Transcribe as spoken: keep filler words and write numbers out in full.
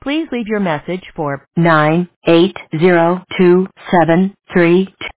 Please leave your message for nine eight zero two seven three two.